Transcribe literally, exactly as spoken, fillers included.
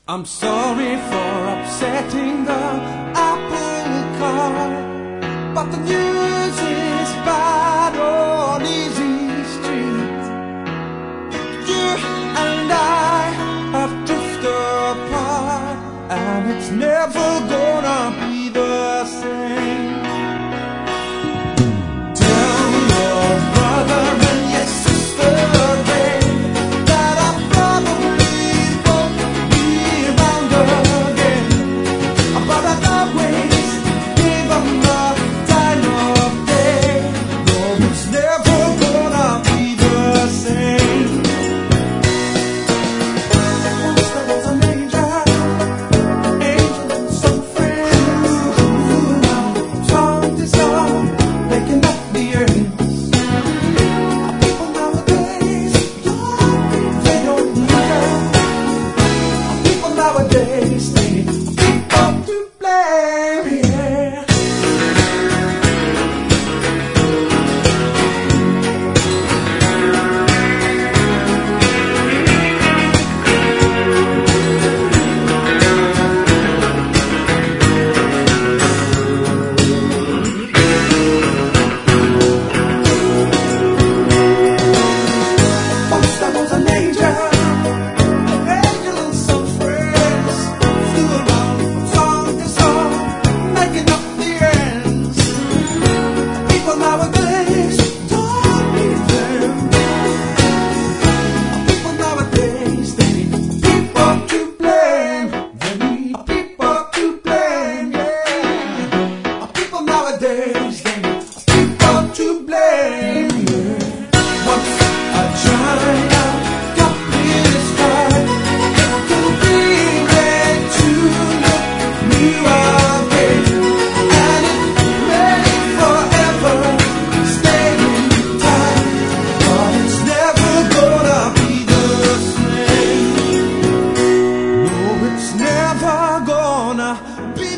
I'm sorry for upsetting the apple cart, but the news is bad on Easy Street. You and I have drifted apart, and it's never gonna be the same. Tell your brother and your sister they, that I probably won't be around again, but I always give them the time of day. No, it's never gonna be the same. Once there was an angel, angel and some friends who now song to song, making up the earth. People nowadays don't, they don't learn. People nowadays they people to blame. Yeah. Once there was an angel, an angel and some friends flew around song to song, making up the ends. People nowadays don't need them. People nowadays they need people to blame. They need people to blame. Yeah. People nowadays they need people to blame. Yeah. Once a giant got this right to be made to look new again, and it may forever stay in time, but it's never gonna be the same. No, it's never gonna be